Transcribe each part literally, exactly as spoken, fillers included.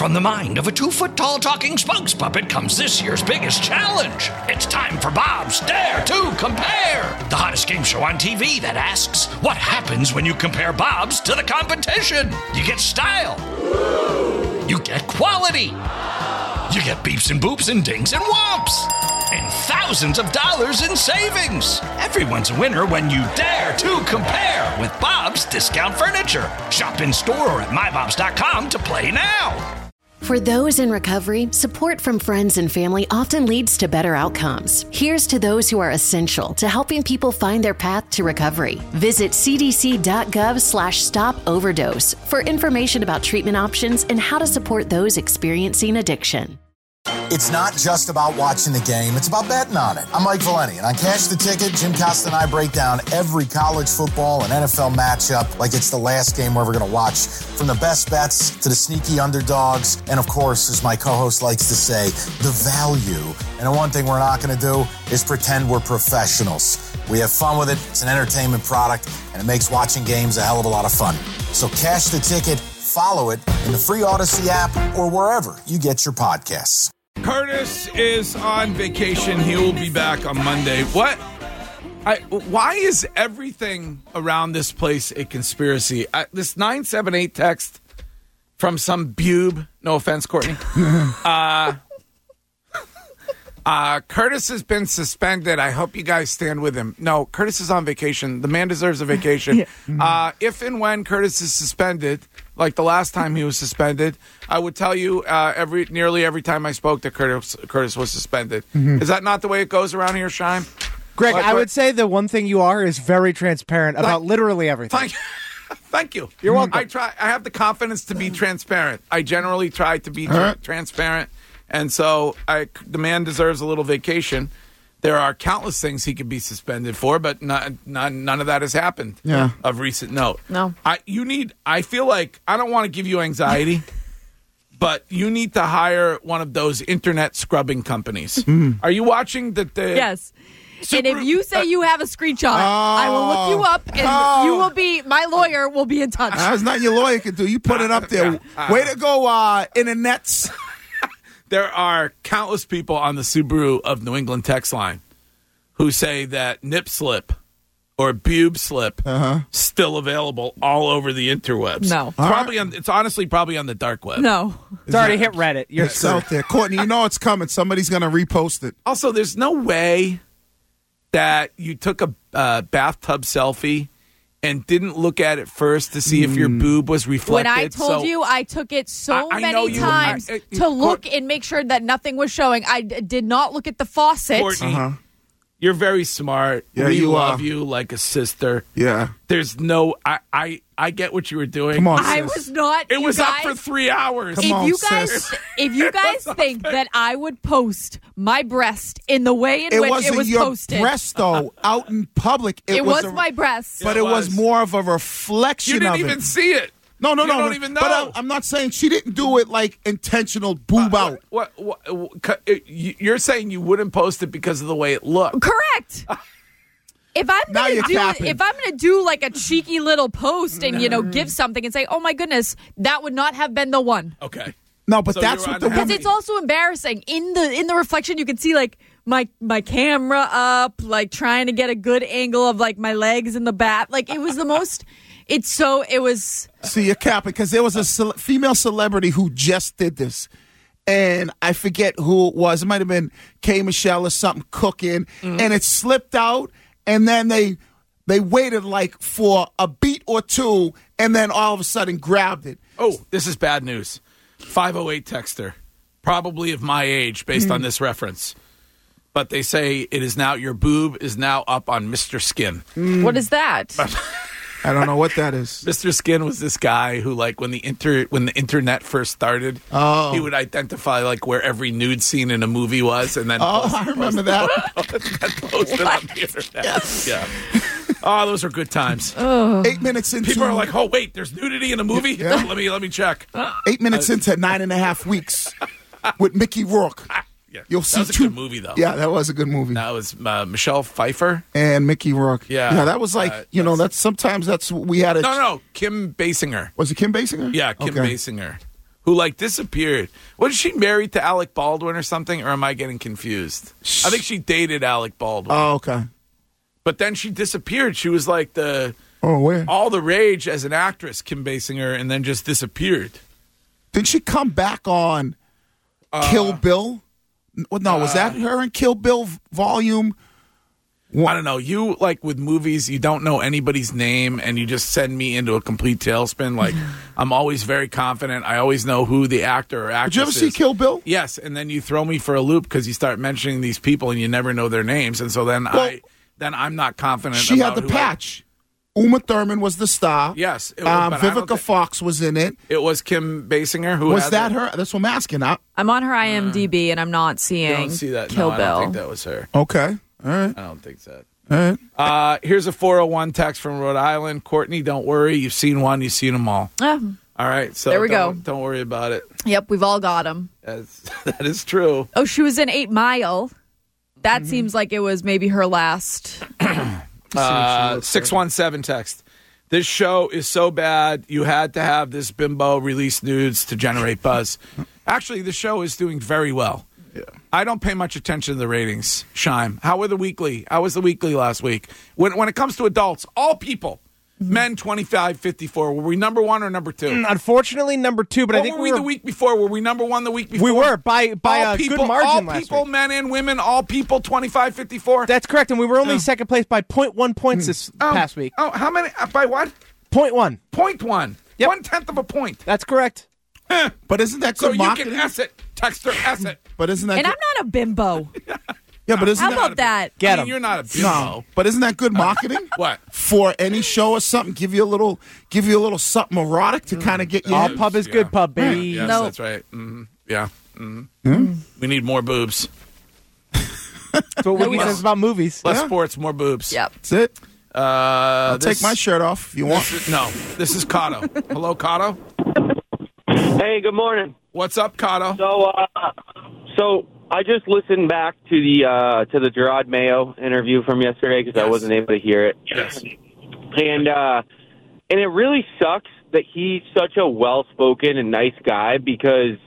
From the mind of a two-foot-tall talking spokes puppet comes this year's biggest challenge. It's time for Bob's Dare to Compare, the hottest game show on T V that asks, what happens when you compare Bob's to the competition? You get style. You get quality. You get beeps and boops and dings and whomps. And thousands of dollars in savings. Everyone's a winner when you dare to compare with Bob's Discount Furniture. Shop in store or at my bobs dot com to play now. For those in recovery, support from friends and family often leads to better outcomes. Here's to those who are essential to helping people find their path to recovery. Visit cdc.gov slash stop overdose for information about treatment options and how to support those experiencing addiction. It's not just about watching the game, it's about betting on it. I'm Mike Valeni, and on Cash the Ticket, Jim Costa and I break down every college football and N F L matchup like it's the last game we're ever going to watch. From the best bets to the sneaky underdogs, and of course, as my co-host likes to say, the value. And the one thing we're not going to do is pretend we're professionals. We have fun with it, it's an entertainment product, and it makes watching games a hell of a lot of fun. So Cash the Ticket, follow it in the free Odyssey app or wherever you get your podcasts. Curtis is on vacation. He will be back on Monday. What? I, why is everything around this place a conspiracy? I, this nine seven eight text from some boob, no offense, Courtney. uh, uh, Curtis has been suspended. I hope you guys stand with him. No, Curtis is on vacation. The man deserves a vacation. Yeah. uh, if and when Curtis is suspended, like the last time he was suspended, I would tell you uh, every nearly every time I spoke to Curtis, Curtis was suspended. Mm-hmm. Is that not the way it goes around here, Shime? Greg, like, I would say the one thing you are is very transparent about thank, literally everything. Thank, thank you. You're welcome. I try. I have the confidence to be transparent. I generally try to be tra- transparent, and so I, the man deserves a little vacation. There are countless things he could be suspended for, but not, not, none of that has happened yeah. of recent note. No. I, you need, I feel like, I don't want to give you anxiety, but you need to hire one of those internet scrubbing companies. Mm. Are you watching the... the yes. Super, and if you say uh, you have a screenshot, oh, I will look you up, and oh, you will be, my lawyer will be in touch. That's not your lawyer can do. You put it up there. Uh, Way to go, uh, internets. There are countless people on the Subaru of New England text line who say that nip slip or boob slip uh-huh. still available all over the interwebs. No. It's, probably on, it's honestly probably on the dark web. No. It's already hit Reddit. You're it's out there. Courtney, you know it's coming. Somebody's going to repost it. Also, there's no way that you took a uh, bathtub selfie and didn't look at it first to see mm. if your boob was reflected. When I told so, you, I took it so I, I many you, times I, I, to look and make sure that nothing was showing. I d- did not look at the faucet. Courtney, uh-huh. you're very smart. Yeah, we you love are. you like a sister. Yeah. There's no, I, I, I get what you were doing. Come on, I sis. was not. It was guys, up for three hours. Come if on, you guys, sis. if you guys think that I would post my breast in the way in it which wasn't it was your posted, breast though, out in public. It, it was, was a, my breast, but it it was. was more of a reflection You didn't of even it. see it. No, no, you no. don't even know. But I, I'm not saying she didn't do it like intentional boob uh, out. What, what, what? You're saying you wouldn't post it because of the way it looked? Correct. If I'm Now gonna you're do, capping. if I'm gonna do like a cheeky little post and you know give something and say, oh my goodness, that would not have been the one. Okay. No, but So that's you're what the unhappy. Because woman. it's also embarrassing in the in the reflection. You can see like my my camera up, like trying to get a good angle of like my legs in the back. Like it was the most. It's so it was. See, you're capping because there was a cele- female celebrity who just did this. And I forget who it was. It might have been K. Michelle or something cooking. Mm-hmm. And it slipped out. And then they they waited like for a beat or two. And then all of a sudden grabbed it. Oh, this is bad news. five oh eight texter, probably of my age based mm. on this reference. But they say it is now, your boob is now up on Mister Skin. Mm. What is that? I don't know what that is. Mister Skin was this guy who, like, when the inter when the internet first started, oh. he would identify like where every nude scene in a movie was, and then oh, post, I remember that. and post it on the internet. Yes. Yeah. Oh, those are good times. Oh. Eight minutes into people are like, "Oh, wait, there's nudity in a movie? Yeah. Let me let me check." Eight minutes uh, into nine and a half weeks with Mickey Rourke. Yeah. You'll that see was a two, good movie, though. Yeah, that was a good movie. That was uh, Michelle Pfeiffer and Mickey Rourke. Yeah, yeah, that was like uh, you know that's sometimes that's what we had. A, no, no, Kim Basinger. Was it Kim Basinger? Yeah, Kim okay. Basinger, who like disappeared. Was she married to Alec Baldwin or something, or am I getting confused? I think she dated Alec Baldwin. Oh, okay. But then she disappeared. She was like the Oh, where? all the rage as an actress, Kim Basinger, and then just disappeared. Did she come back on Kill Bill? Well, no, was that her in Kill Bill Volume? I don't know. You, like, with movies, you don't know anybody's name, and you just send me into a complete tailspin. Like, I'm always very confident. I always know who the actor or actress Did you ever is. see Kill Bill? Yes, and then you throw me for a loop because you start mentioning these people, and you never know their names, and so then Well, I then I'm not confident. She about had the who I- patch. Uma Thurman was the star. Yes, it was, um, but I don't Vivica think- Fox was in it. It was Kim Basinger who Was had that it. her? That's what I'm asking. I, I'm on her IMDb and I'm not seeing You don't see that? Kill no, Bill. I don't think that was her. okay. All right. I don't think that. All right. Uh, here's a four oh one text from Rhode Island. Courtney, don't worry. You've seen one. You've seen them all. Ah, All right. So There we don't, go. Don't worry about it. yep, we've all got him. That's, that is true. Oh, she was in Eight Mile. That Mm-hmm. seems like it was maybe her last. Uh, six one seven text. This show is so bad, you had to have this bimbo release nudes to generate buzz. Actually, the show is doing very well. Yeah. I don't pay much attention to the ratings, Shime. How were the weekly? How was the weekly last week? When when it comes to adults, all people, men twenty-five, fifty-four, were we number one or number two? Unfortunately, number two, but What I think were we we were the week before? Were we number one the week before? we were by by all a people, good margin all last people, week. men and women, all people, twenty-five, fifty-four. That's correct, and we were only second place by point one points this oh, past week. Oh, how many? Uh, by what? Point one. Point one. Yep. One tenth of a point. That's correct. But isn't that So good you marketing? can S it. Text her, S it. But isn't that And good? I'm not a bimbo. yeah, but isn't How that about that? Get I mean, 'em. you're not a bimbo. no? But isn't that good marketing? What? For any show or something, give you a little, give you a little something erotic to kind of get you. All in. pub is Yeah. good pub, baby. Yes, No. that's right. hmm Yeah. hmm We need more boobs. That's what Wiki No, says about movies. Less Yeah. sports, more boobs. Yep. That's it. Uh, I'll this- take my shirt off if you want. this is- no, this is Kato. Hello, Kato. Hey, good morning. What's up, Kato? So, uh, so I just listened back to the uh, to the Gerard Mayo interview from yesterday because I Yes. wasn't able to hear it. Yes. And uh, and it really sucks that he's such a well-spoken and nice guy because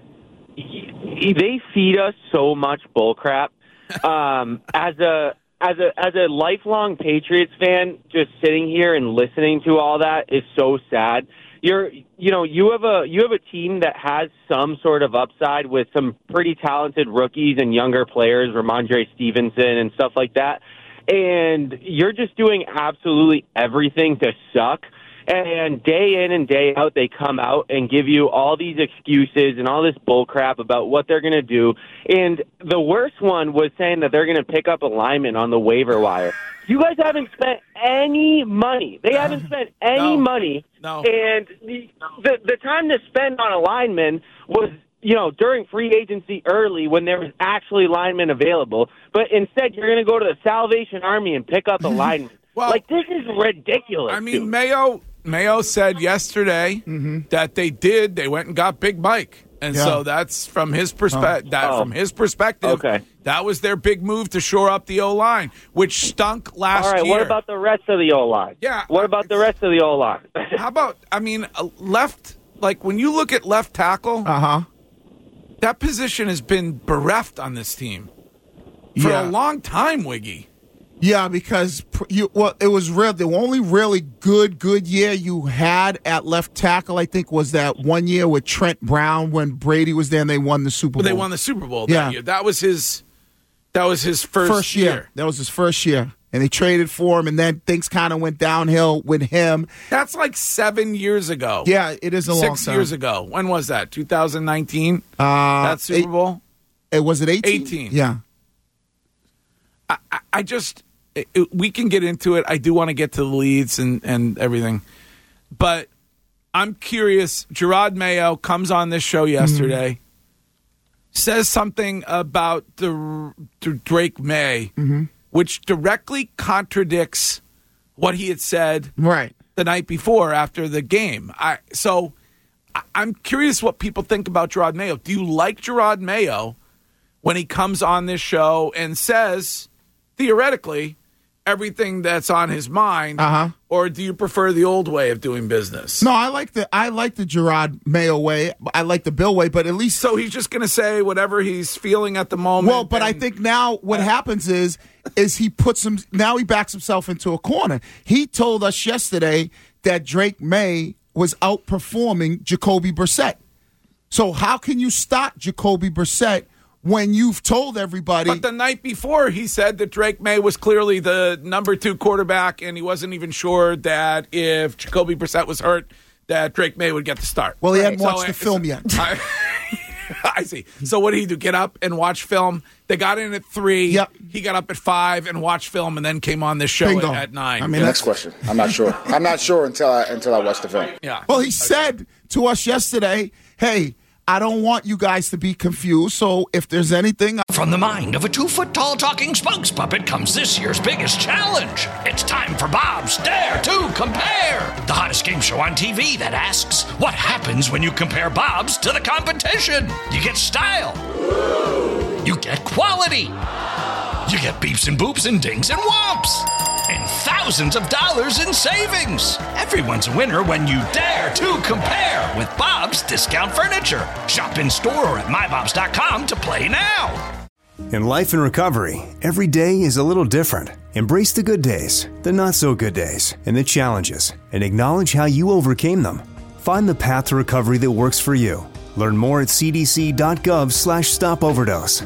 he, he, they feed us so much bullcrap. Um, as a as a as a lifelong Patriots fan, just sitting here and listening to all that is so sad. You're, you know, you have a you have a team that has some sort of upside with some pretty talented rookies and younger players, Ramondre Stevenson and stuff like that. And you're just doing absolutely everything to suck. And day in and day out, they come out and give you all these excuses and all this bull crap about what they're going to do. And the worst one was saying that they're going to pick up a lineman on the waiver wire. You guys haven't spent any money. They haven't spent any No. money. No. And the, the the time to spend on a lineman was, you know, during free agency early when there was actually linemen available. But instead, you're going to go to the Salvation Army and pick up a lineman. Well, like, this is ridiculous. I mean, dude. Mayo Mayo said yesterday that they did. They went and got Big Mike, and Yeah. so that's from his perspective. That Oh. from his perspective, Okay. that was their big move to shore up the O line, which stunk last All right, year. what about the rest of the O-line? Yeah. What about the rest of the O-line? How about? I mean, uh, left. Like when you look at left tackle, Uh huh. that position has been bereft on this team for Yeah. a long time. Wiggy. Yeah, because pr- you well, it was real. The only really good, good year you had at left tackle, I think, was that one year with Trent Brown when Brady was there and they won the Super Bowl. But they won the Super Bowl Yeah. that year. That was his. That was his first, first year. That was his first year, and they traded for him, and then things kind of went downhill with him. That's like seven years ago. Yeah, it is a long Six time. years ago. When was that? two thousand nineteen? Uh, that Super eight- Bowl? It was it eighteen? eighteen. Yeah. I, I, I just, it, it- we can get into it. I do want to get to the leads and, and everything. But I'm curious. Gerard Mayo comes on this show yesterday, says something about the, the Drake May, which directly contradicts what he had said Right. the night before after the game. I so I, I'm curious what people think about Gerard Mayo. Do you like Gerard Mayo when he comes on this show and says theoretically everything that's on his mind, Uh-huh. or do you prefer the old way of doing business? No, I like the I like the Gerard Mayo way. I like the Bill way, but at least So he's just going to say whatever he's feeling at the moment. well. But I and- think now what happens is is he puts him now he backs himself into a corner. He told us yesterday that Drake May was outperforming Jacoby Brissett. So how can you stop Jacoby Brissett when you've told everybody? But the night before, he said that Drake May was clearly the number two quarterback, and he wasn't even sure that if Jacoby Brissett was hurt, that Drake May would get the start. well, he hadn't So, watched uh, the film yet. I, I see. So what did he do? Get up and watch film? They got in at three. Yep. He got up at five and watched film, and then came on this show Bingo. at, at nine. I mean, Next question. I'm not sure. I'm not sure until I until I watch the film. yeah. Well, he said to us yesterday, "Hey, I don't want you guys to be confused. So if there's anything, From the mind of a two-foot-tall talking spokes puppet comes this year's biggest challenge. It's time for Bob's Dare to Compare, the hottest game show on T V that asks, what happens when you compare Bob's to the competition? You get style. You get quality. You get beeps and boops and dings and whomps. And thousands of dollars in savings. Everyone's a winner when you dare to compare with Bob's Discount Furniture. Shop in store or at my bobs dot com to play now. In life and recovery, every day is a little different. Embrace the good days, the not so good days, and the challenges, and acknowledge how you overcame them. Find the path to recovery that works for you. Learn more at c d c dot gov slash stop overdose.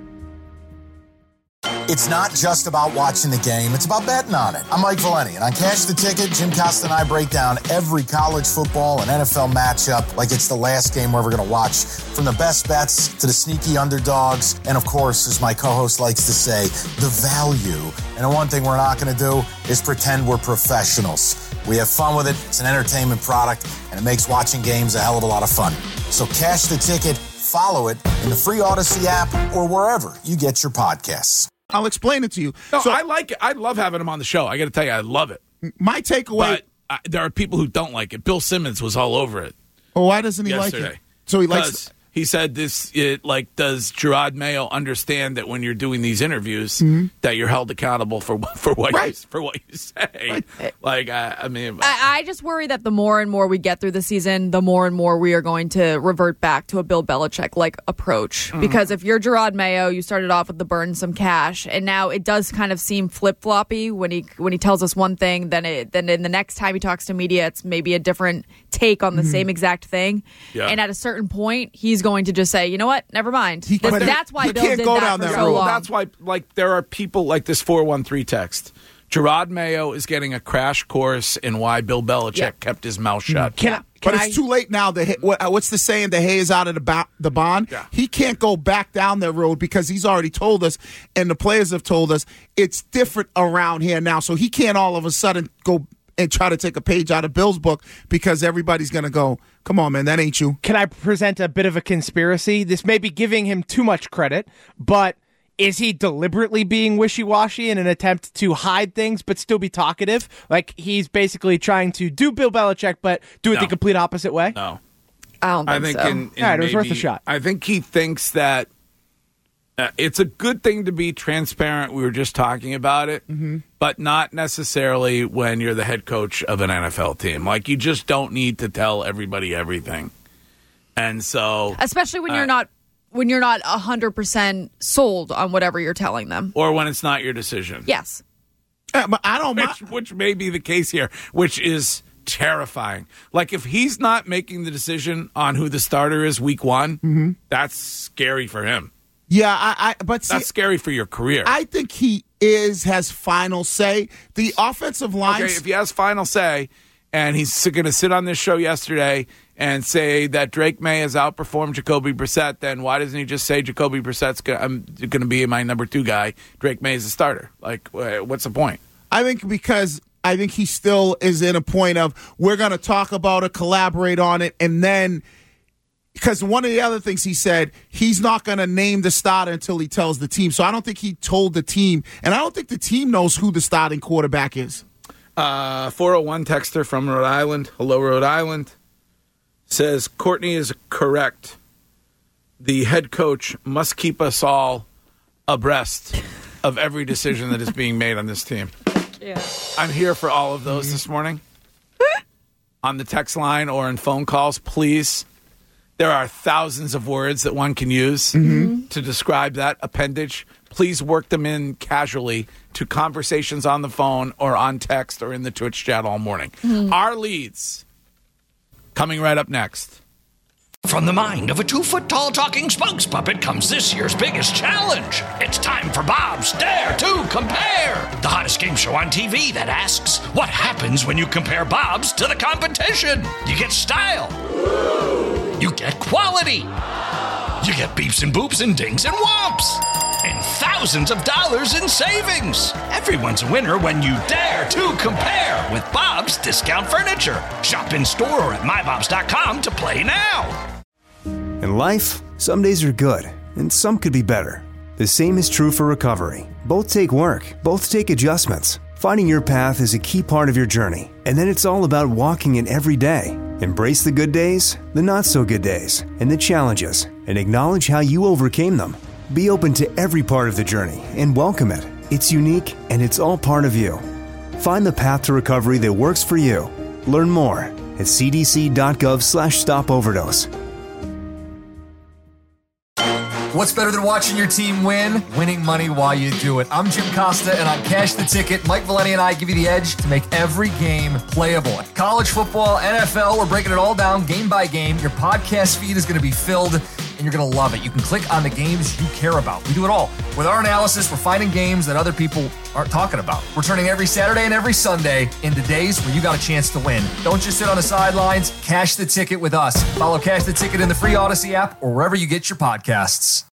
It's not just about watching the game, it's about betting on it. I'm Mike Valeni, and on Cash the Ticket, Jim Costa and I break down every college football and N F L matchup like it's the last game we're ever going to watch, from the best bets to the sneaky underdogs, and of course, as my co-host likes to say, the value. And the one thing we're not going to do is pretend we're professionals. We have fun with it, it's an entertainment product, and it makes watching games a hell of a lot of fun. So Cash the Ticket, follow it in the free Odyssey app or wherever you get your podcasts. I'll explain it to you. No, so I like it. I love having him on the show. I got to tell you, I love it. my takeaway. But uh, there are people who don't like it. Bill Simmons was all over it. Oh, why doesn't he like yesterday. it? So he likes. Because he said this. It like does Gerard Mayo understand that when you're doing these interviews Mm-hmm. that you're held accountable for for what Right. you, for what you say? Like I, I mean, I, I just worry that the more and more we get through the season, the more and more we are going to revert back to a Bill Belichick like approach. Mm-hmm. Because if you're Gerard Mayo, you started off with the burn some cash, and now it does kind of seem flip floppy when he when he tells us one thing, then it then in the next time he talks to media, it's maybe a different take on the Mm-hmm. same exact thing. Yeah. And at a certain point, he's going to just say, you know what, never mind. He- This- but that's why he Bill can't did go that down for that so road. long. that's why like there are people like this four one three text. Gerard Mayo is getting a crash course in why Bill Belichick Yeah. kept his mouth shut. Can I, But can it's I, too late now. The hay- what, uh, what's the saying? The hay is out of the, ba- the bond. Yeah. He can't go back down that road because he's already told us, and the players have told us it's different around here now. So he can't all of a sudden go and try to take a page out of Bill's book because everybody's going to go, come on, man, that ain't you. can I present a bit of a conspiracy? This may be giving him too much credit, but is he deliberately being wishy-washy in an attempt to hide things but still be talkative? Like he's basically trying to do Bill Belichick but do it No. the complete opposite way? No. I don't think, I think so. in, in All right, it was worth a maybe- shot. I think he thinks that uh, it's a good thing to be transparent. We were just talking about it, Mm-hmm. but not necessarily when you're the head coach of an N F L team. Like you just don't need to tell everybody everything. And so, Especially when Uh, you're not when you're not one hundred percent sold on whatever you're telling them. or when it's not your decision. Yes. Yeah, but I don't Which, mind. which may be the case here, which is terrifying. Like if he's not making the decision on who the starter is week one, Mm-hmm. that's scary for him. Yeah, I, I but see, That's scary for your career. I think he is has final say. The offensive line. Okay, if he has final say, and he's going to sit on this show yesterday and say that Drake May has outperformed Jacoby Brissett, then why doesn't he just say Jacoby Brissett's going I'm going to be my number two guy? Drake May is a starter. Like, wh- what's the point? I think because I think he still is in a point of we're going to talk about it, collaborate on it, and then because one of the other things he said, he's not going to name the starter until he tells the team. So I don't think he told the team, and I don't think the team knows who the starting quarterback is. Uh, four oh one texter from Rhode Island. Hello, Rhode Island. Says, Courtney is correct. The head coach must keep us all abreast of every decision that is being made on this team. Yeah. I'm here for all of those this morning. On the text line or in phone calls, please. There are thousands of words that one can use mm-hmm. to describe that appendage. Please work them in casually to conversations on the phone or on text or in the Twitch chat all morning. Mm-hmm. Our leads coming right up next. From the mind of a two-foot-tall talking spokes puppet comes this year's biggest challenge. It's time for Bob's Dare to Compare, the hottest game show on T V that asks, what happens when you compare Bob's to the competition? You get style. You get quality. You get beeps and boops and dings and whomps. And thousands of dollars in savings. Everyone's a winner when you dare to compare with Bob's Discount Furniture. Shop in store or at my bobs dot com to play now. In life, some days are good, and some could be better. The same is true for recovery. Both take work, both take adjustments. Finding your path is a key part of your journey, and then it's all about walking it every day. Embrace the good days, the not-so-good days, and the challenges, and acknowledge how you overcame them. Be open to every part of the journey and welcome it. It's unique, and it's all part of you. Find the path to recovery that works for you. Learn more at c d c dot gov slash stop overdose. What's better than watching your team win? Winning money while you do it. I'm Jim Costa, and on Cash the Ticket, Mike Valeni and I give you the edge to make every game playable. College football, N F L, we're breaking it all down game by game. Your podcast feed is going to be filled, and you're going to love it. You can click on the games you care about. We do it all. With our analysis, we're finding games that other people aren't talking about. We're turning every Saturday and every Sunday into days where you got a chance to win. Don't just sit on the sidelines. Cash the Ticket with us. Follow Cash the Ticket in the free Odyssey app or wherever you get your podcasts.